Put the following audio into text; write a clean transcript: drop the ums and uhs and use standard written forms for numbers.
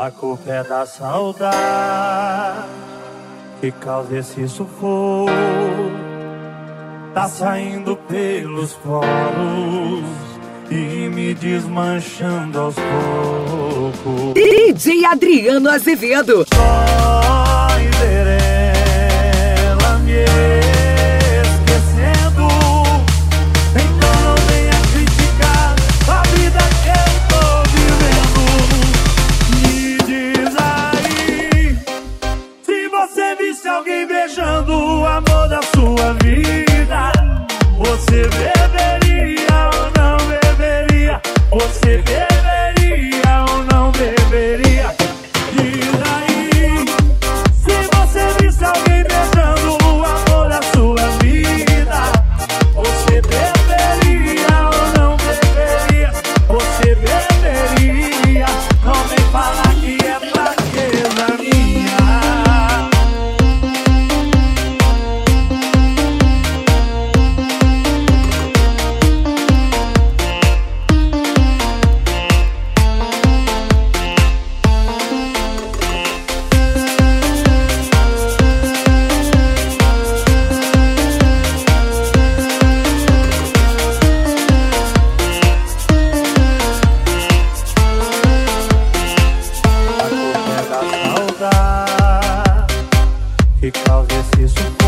A culpa é da saudade que causa esse sufoco. Tá saindo pelos poros e me desmanchando aos poucos. DJ Adriano Azevedo. Só em ver ela me esquecendo, então não venha criticar a vida que eu tô vivendo. Me diz aí, se você visse alguém beijando o amor da sua vida, você beberia ou não beberia? Você beberia ou não beberia? Diz aí, se você visse alguém beijando o amor da sua vida, você beberia ou não beberia? Você beberia? Não vem falar que é fraqueza minha. Que causa esse sufoco.